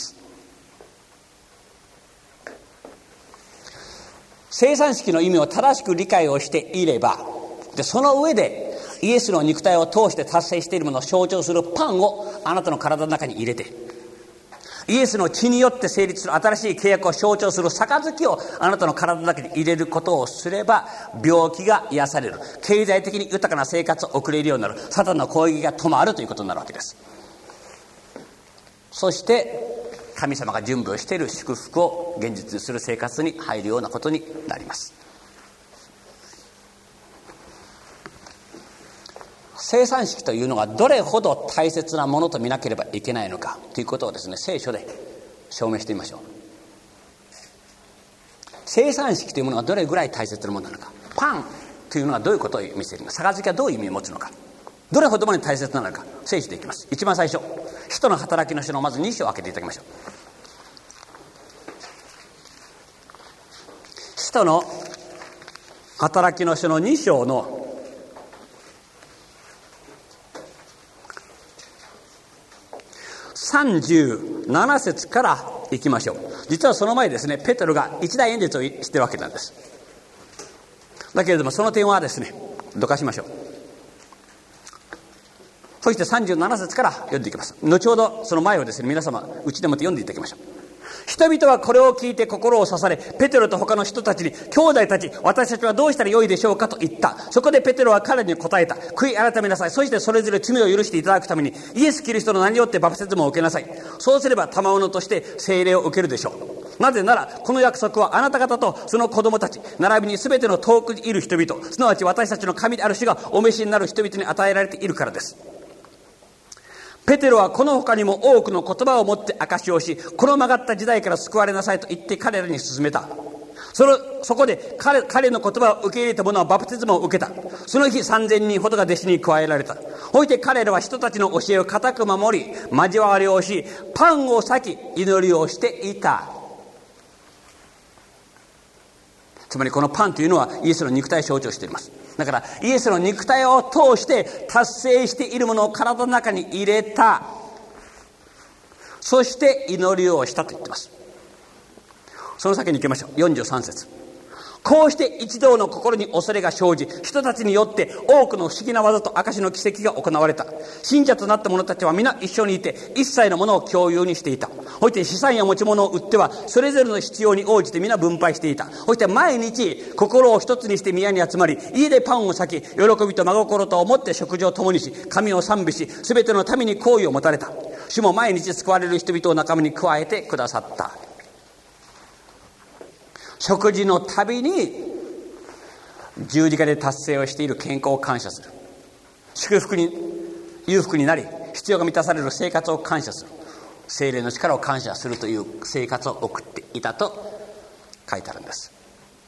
生産式の意味を正しく理解をしていれば、でその上でイエスの肉体を通して達成しているものを象徴するパンをあなたの体の中に入れて、イエスの血によって成立する新しい契約を象徴する杯をあなたの体の中に入れることをすれば、病気が癒される、経済的に豊かな生活を送れるようになる、サタンの攻撃が止まるということになるわけです。そして神様が準備をしている祝福を現実にする生活に入るようなことになります。生産式というのがどれほど大切なものと見なければいけないのかということをですね、聖書で証明してみましょう。生産式というものがどれぐらい大切なものなのか、パンというのはどういうことを見せるのか、杯はどういう意味を持つのか、どれほどまで大切なのか、聖書でいきます。一番最初、使徒の働きの書のまずに章を開けていただきましょう。使徒の働きの書のに章のさんじゅうなな節からいきましょう。実はその前にですね、ペテロが一大演説をしているわけなんです。だけれどもその点はですね、どかしましょう。そしてさんじゅうなな節から読んでいきます。後ほどその前をですね、皆様うちでもって読んでいただきましょう。人々はこれを聞いて心を刺され、ペテロと他の人たちに、兄弟たち、私たちはどうしたらよいでしょうかと言った。そこでペテロは彼に答えた。悔い改めなさい。そしてそれぞれ罪を許していただくためにイエス・キリストの名によってバプテスマを受けなさい。そうすれば賜物として聖霊を受けるでしょう。なぜならこの約束はあなた方とその子供たち、並びに全ての遠くにいる人々、すなわち私たちの神である主がお召しになる人々に与えられているからです。ペテロはこの他にも多くの言葉を持って証しをし、この曲がった時代から救われなさいと言って彼らに勧めた。そのそこで 彼, 彼の言葉を受け入れた者はバプテスマを受けた。その日さんぜんにんほどが弟子に加えられた。そして彼らは人たちの教えを固く守り、交わりをし、パンを裂き祈りをしていた。つまりこのパンというのはイエスの肉体を象徴しています。だからイエスの肉体を通して達成しているものを体の中に入れた。そして祈りをしたと言っています。その先に行きましょう。よんじゅうさん節。こうして一同の心に恐れが生じ、人たちによって多くの不思議な技と証の奇跡が行われた。信者となった者たちは皆一緒にいて、一切のものを共有にしていた。そして資産や持ち物を売ってはそれぞれの必要に応じて皆分配していた。そして毎日心を一つにして宮に集まり、家でパンを裂き、喜びと真心と思って食事を共にし、神を賛美し、すべての民に好意を持たれた。主も毎日救われる人々を仲間に加えてくださった。食事のたびに十字架で達成をしている健康を感謝する。祝福に裕福になり必要が満たされる生活を感謝する。聖霊の力を感謝するという生活を送っていたと書いてあるんです。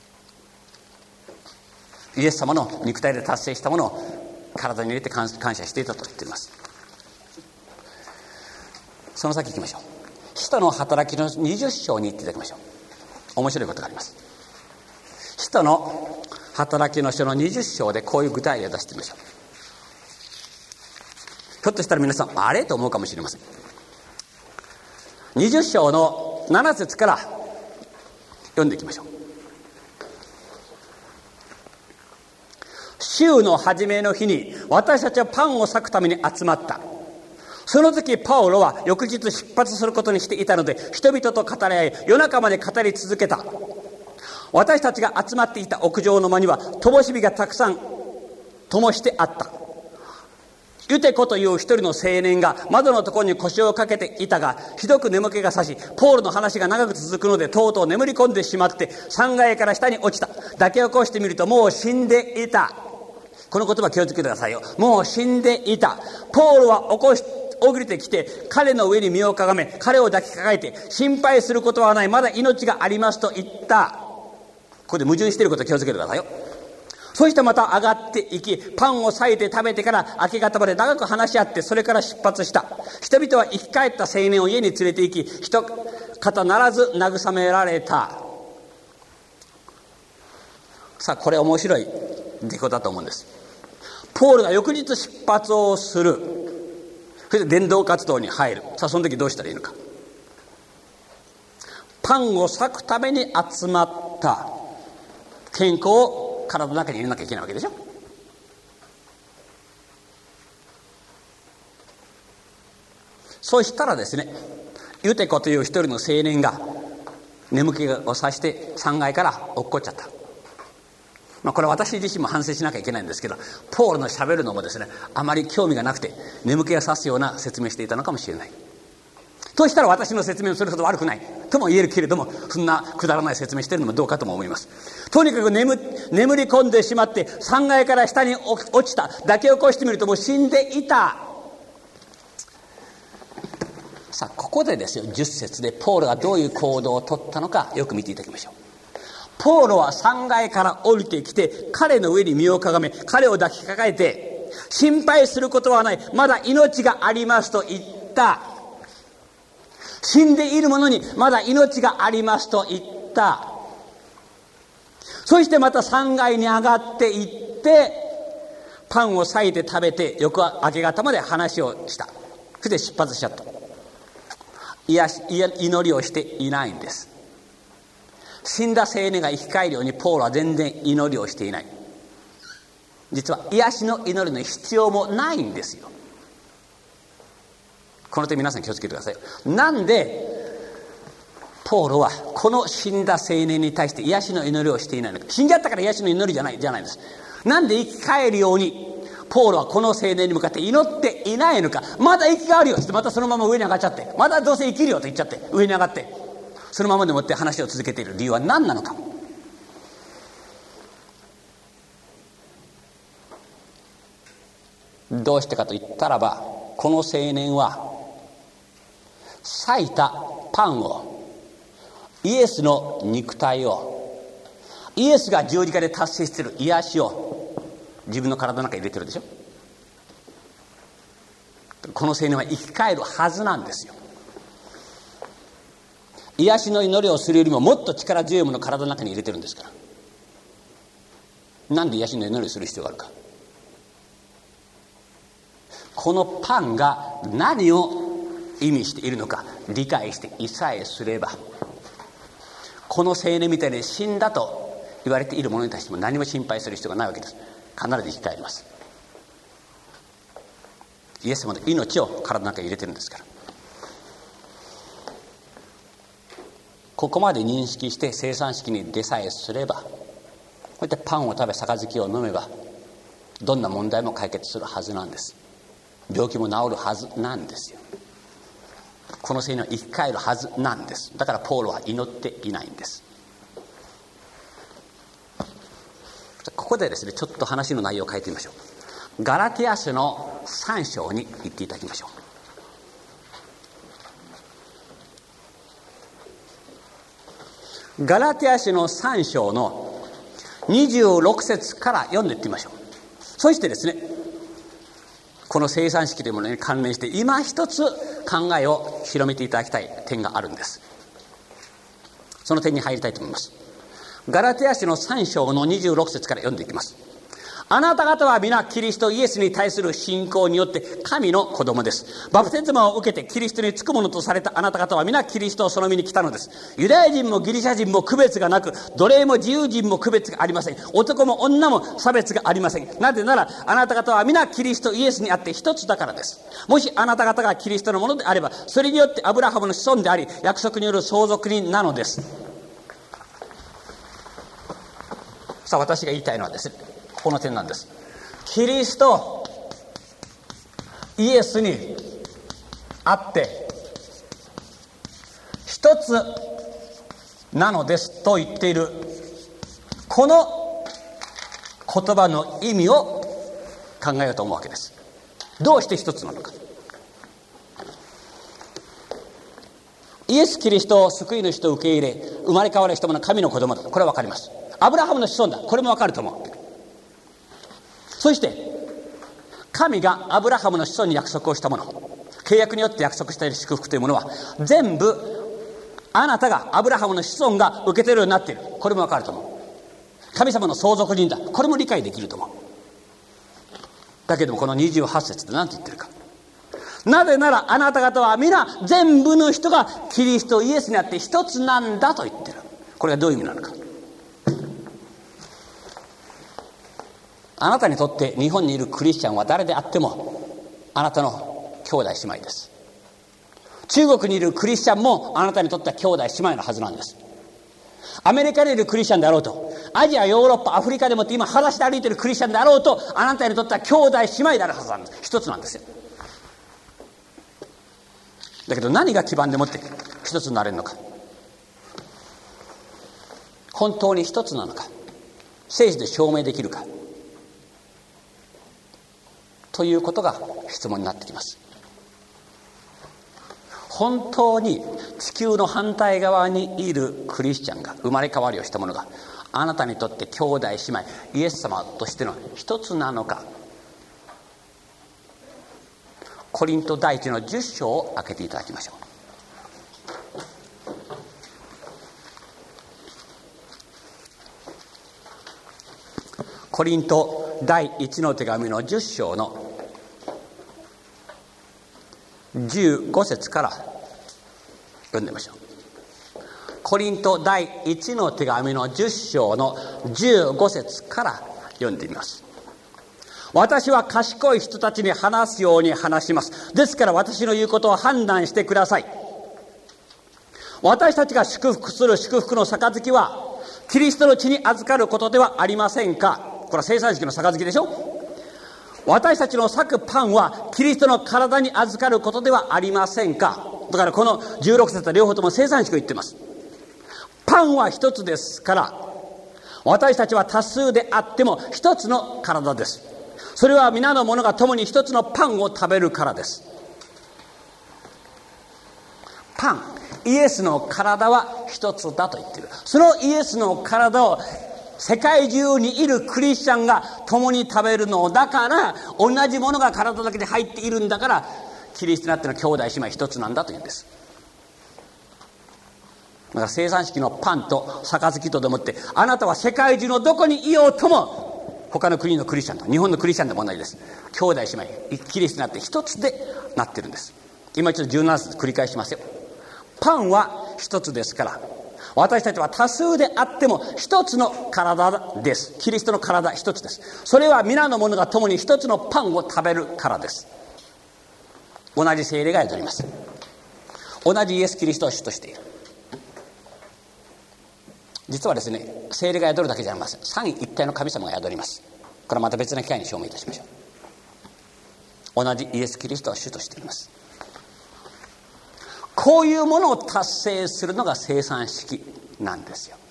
イエス様の肉体で達成したものを体に入れて感謝していたと言っています。その先行きましょう。 使徒の働きのにじゅっ章に行っていただきましょう。面白いことがあります。使徒の働きの書のにじゅっ章でこういう具体例を出してみましょう。ひょっとしたら皆さんあれと思うかもしれません。にじゅっ章のなな節から読んでいきましょう。週の初めの日に私たちはパンを裂くために集まった。その時パウロは翌日出発することにしていたので、人々と語り合い夜中まで語り続けた。私たちが集まっていた屋上の間には灯火がたくさん灯してあった。ユテコという一人の青年が窓のところに腰をかけていたが、ひどく眠気がさし、ポールの話が長く続くのでとうとう眠り込んでしまってさんがいから下に落ちた。抱き起こしてみるともう死んでいた。この言葉気をつけてくださいよ。もう死んでいた。ポールは起こし起きてきて彼の上に身をかがめ、彼を抱きかかえて、心配することはない、まだ命がありますと言った。ここで矛盾していることを気をつけてくださいよ。そしてまた上がっていき、パンを裂いて食べてから明け方まで長く話し合って、それから出発した。人々は生き返った青年を家に連れて行き、一方ならず慰められた。さあ、これ面白い出来事だと思うんです。ポールが翌日出発をする。それで伝道活動に入る。さあ、その時どうしたらいいのか。パンを裂くために集まった健康を体の中に入れなきゃいけないわけでしょ。そうしたらですね、ユテコという一人の青年が眠気をさしてさんがいから落っこっちゃった。まあ、これは私自身も反省しなきゃいけないんですけど、ポールのしゃべるのもですね、あまり興味がなくて眠気がさすような説明していたのかもしれない。としたら私の説明もそれほど悪くないとも言えるけれども、そんなくだらない説明しているのもどうかとも思います。とにかく 眠, 眠り込んでしまってさんがいから下に落ちた。抱き起こしてみるともう死んでいた。さあ、ここでですよ、じゅっ節でポールがどういう行動をとったのかよく見ていただきましょう。ポールはさんがいから降りてきて彼の上に身をかがめ、彼を抱きかかえて、心配することはない、まだ命がありますと言った。死んでいる者にまだ命がありますと言った。そしてまたさんがいに上がっていってパンを裂いて食べて、翌明け方まで話をした。そして出発しちゃった。いや祈りをしていないんです。死んだ青年が生き返るようにポールは全然祈りをしていない。実は癒しの祈りの必要もないんですよ。この点皆さん気をつけてください。なんでポールはこの死んだ青年に対して癒しの祈りをしていないのか。死んじゃったから癒しの祈りじゃないじゃないです。なんで生き返るようにポールはこの青年に向かって祈っていないのか。まだ息があるよってまたそのまま上に上がっちゃって、まだどうせ生きるよと言っちゃって上に上がって、そのままでもって話を続けている理由は何なのか。どうしてかと言ったらば、この青年は裂いたパンを、イエスの肉体を、イエスが十字架で達成している癒しを自分の体の中に入れてるでしょ。この青年は生き返るはずなんですよ。癒しの祈りをするよりももっと力強いものを体の中に入れてるんですから。なんで癒しの祈りをする必要があるか。このパンが何を意味しているのか理解していさえすれば、この青年みたいに死んだと言われているものに対しても何も心配する必要がないわけです。必ず生き返ります。イエス様の命を体の中に入れてるんですから。ここまで認識して生産式に出さえすれば、こうやってパンを食べ杯を飲めばどんな問題も解決するはずなんです。病気も治るはずなんですよ。この青年は生き返るはずなんです。だからポールは祈っていないんです。ここでですね、ちょっと話の内容を変えてみましょう。ガラティア書のさん章に行っていただきましょう。ガラティア書のさん章のにじゅうろく節から読んでいってみましょう。そしてですね、 この生産式というものに関連して今一つ考えを広めていただきたい点があるんです。その点に入りたいと思います。ガラテヤ書のさん章のにじゅうろく節から読んでいきます。あなた方は皆キリストイエスに対する信仰によって神の子供です。バプテスマを受けてキリストにつくものとされたあなた方は皆キリストをその身に来たのです。ユダヤ人もギリシャ人も区別がなく、奴隷も自由人も区別がありません。男も女も差別がありません。なぜならあなた方は皆キリストイエスにあって一つだからです。もしあなた方がキリストのものであれば、それによってアブラハムの子孫であり、約束による相続人なのです。さあ、私が言いたいのはですね、この点なんです。キリストイエスにあって一つなのですと言っているこの言葉の意味を考えようと思うわけです。どうして一つなのか。イエス・キリストを救い主と受け入れ生まれ変わる人も神の子供だ、これは分かります。アブラハムの子孫だ、これも分かると思う。そして神がアブラハムの子孫に約束をしたもの、契約によって約束した祝福というものは全部あなたがアブラハムの子孫が受けてるようになっている、これも分かると思う。神様の相続人だ、これも理解できると思う。だけどもこのにじゅうはち節で何て言ってるか。なぜならあなた方は皆全部の人がキリストイエスにあって一つなんだと言ってる。これがどういう意味なのか。あなたにとって日本にいるクリスチャンは誰であってもあなたの兄弟姉妹です。中国にいるクリスチャンもあなたにとっては兄弟姉妹のはずなんです。アメリカにいるクリスチャンであろうと、アジア、ヨーロッパ、アフリカでもって今裸足で歩いているクリスチャンであろうと、あなたにとっては兄弟姉妹であるはずなんです。一つなんですよ。だけど何が基盤でもって一つになれるのか、本当に一つなのか、聖書で証明できるかということが質問になってきます。本当に地球の反対側にいるクリスチャンが生まれ変わりをしたものがあなたにとって兄弟姉妹イエス様としての一つなのか。コリント第一のじゅっ章を開けていただきましょう。コリント第一の手紙のじゅっ章のじゅうご節から読んでみましょう。コリント第一の手紙のじゅっ章のじゅうご節から読んでみます。私は賢い人たちに話すように話します。ですから私の言うことを判断してください。私たちが祝福する祝福の杯はキリストの血に預かることではありませんか。これは生産式の杯でしょ。私たちの裂くパンはキリストの体に預かることではありませんか。だからこのじゅうろく節は両方とも生産式を言っています。パンは一つですから、私たちは多数であっても一つの体です。それは皆の者が共に一つのパンを食べるからです。パン、イエスの体は一つだと言っている。そのイエスの体を世界中にいるクリスチャンが共に食べるのだから、同じものが体だけで入っているんだから、キリストにあっての兄弟姉妹一つなんだというんです。だから生産式のパンと杯とでもって、あなたは世界中のどこにいようとも他の国のクリスチャンと日本のクリスチャンでも同じです。兄弟姉妹キリストになって一つでなってるんです。今一度じゅうなな節繰り返しますよ。パンは一つですから、私たちは多数であっても一つの体です。キリストの体一つです。それは皆の者が共に一つのパンを食べるからです。同じ聖霊が宿ります。同じイエス・キリストを主としている。実はですね、聖霊が宿るだけじゃありません。三位一体の神様が宿ります。これはまた別な機会に証明いたしましょう。同じイエス・キリストを主としています。こういうものを達成するのが生産式なんですよ。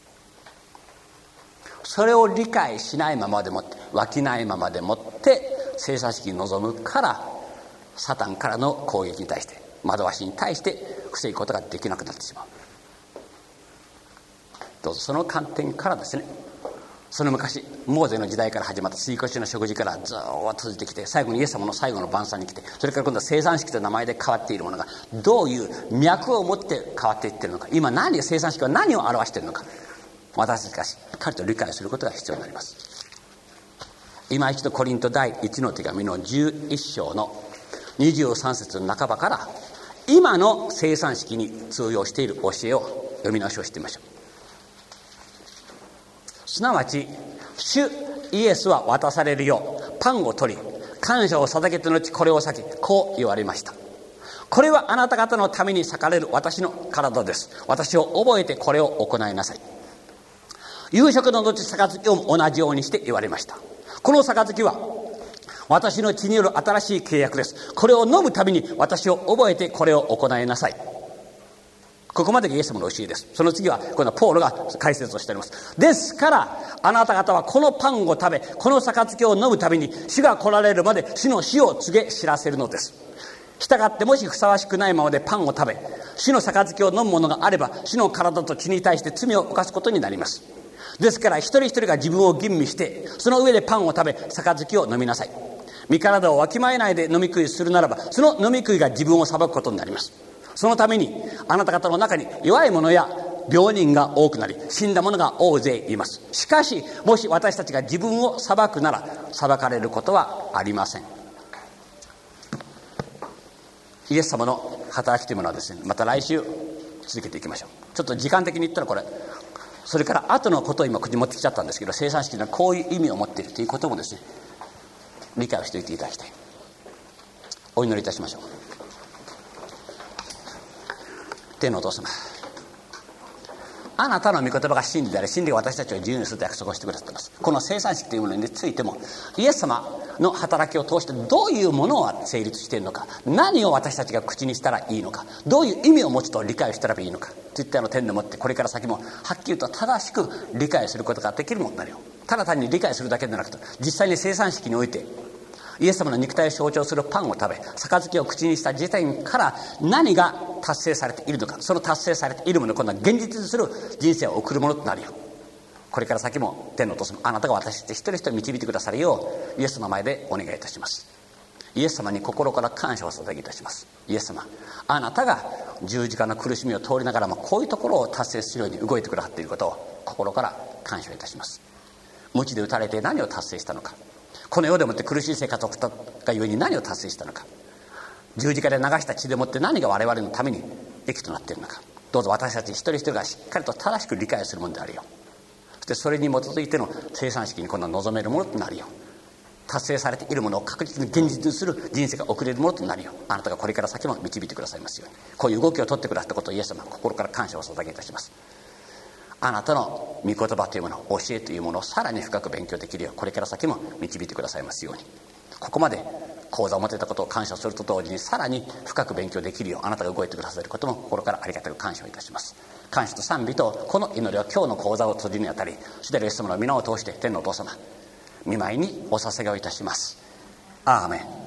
それを理解しないままでもって、湧きないままでもって生産式に臨むから、サタンからの攻撃に対して、惑わしに対して防ぐことができなくなってしまう。どうぞその観点からですね、 その昔モーゼの時代から始まった杉越の食事からずっと続いてきて、最後にイエス様の最後の晩餐に来て、それから今度は生産式という名前で変わっているものがどういう脈を持って変わっていっているのか、今何生産式は何を表しているのか、私たちがしっかりと理解することが必要になります。今一度コリント第一の手紙のじゅういっ章のにじゅうさん節の半ばから今の生産式に通用している教えを読み直しをしてみましょう。すなわち主イエスは渡されるようパンを取り感謝を捧げた後これを裂きこう言われました。これはあなた方のために裂かれる私の体です。私を覚えてこれを行いなさい。夕食の後杯を同じようにして言われました。この杯は私の血による新しい契約です。これを飲むたびに私を覚えてこれを行いなさい。ここまでがイエス様の教えです。その次は今度はポールが解説をしております。ですからあなた方はこのパンを食べこの杯を飲むたびに主が来られるまで主の死を告げ知らせるのです。したがってもしふさわしくないままでパンを食べ主の杯を飲むものがあれば主の体と血に対して罪を犯すことになります。ですから一人一人が自分を吟味してその上でパンを食べ杯を飲みなさい。身体をわきまえないで飲み食いするならばその飲み食いが自分を裁くことになります。そのためにあなた方の中に弱い者や病人が多くなり死んだ者が大勢います。しかしもし私たちが自分を裁くなら裁かれることはありません。イエス様の働きというものはですね、また来週続けていきましょう。ちょっと時間的に言ったらこれそれから後のことを今口に持ってきちゃったんですけど、生産式というのはこういう意味を持っているということもですね理解をしておいていただきたい。お祈りいたしましょう。天のお父様、あなたの御言葉が真理であり真理が私たちを自由にすると約束をしてくださっています。この生産式というものについてもイエス様の働きを通してどういうものが成立しているのか、何を私たちが口にしたらいいのか、どういう意味を持つと理解したらいいのかといったの点でもってこれから先もはっきりと正しく理解することができるものになるよ。ただ単に理解するだけでなくて実際に生産式においてイエス様の肉体を象徴するパンを食べ杯を口にした時点から何が達成されているのか、その達成されているものを今度は現実にする人生を送るものとなるよ。これから先も天のお父様、あなたが私たち一人一人導いてくださるようイエスの前でお願いいたします。イエス様に心から感謝を捧げいたします。イエス様、あなたが十字架の苦しみを通りながらもこういうところを達成するように動いてくださっていることを心から感謝いたします。無知で打たれて何を達成したのか、この世でもって苦しい生活を送ったがゆえに何を達成したのか、十字架で流した血でもって何が我々のために益となっているのか、どうぞ私たち一人一人がしっかりと正しく理解するものであるよ。そしてそれに基づいての生産式に今度は望めるものとなるよ。達成されているものを確実に現実にする人生が送れるものとなるよ。あなたがこれから先も導いてくださいますように、こういう動きを取ってくださったことをイエス様心から感謝を捧げいたします。あなたの御言葉というもの、教えというものをさらに深く勉強できるようこれから先も導いてくださいますように、ここまで講座を持てたことを感謝すると同時にさらに深く勉強できるようあなたが動いてくださることも心からありがたく感謝をいたします。感謝と賛美とこの祈りは今日の講座を閉じるにあたり主であるイエス様の皆を通して天のお父様御前にお捧げをいたします。アーメン。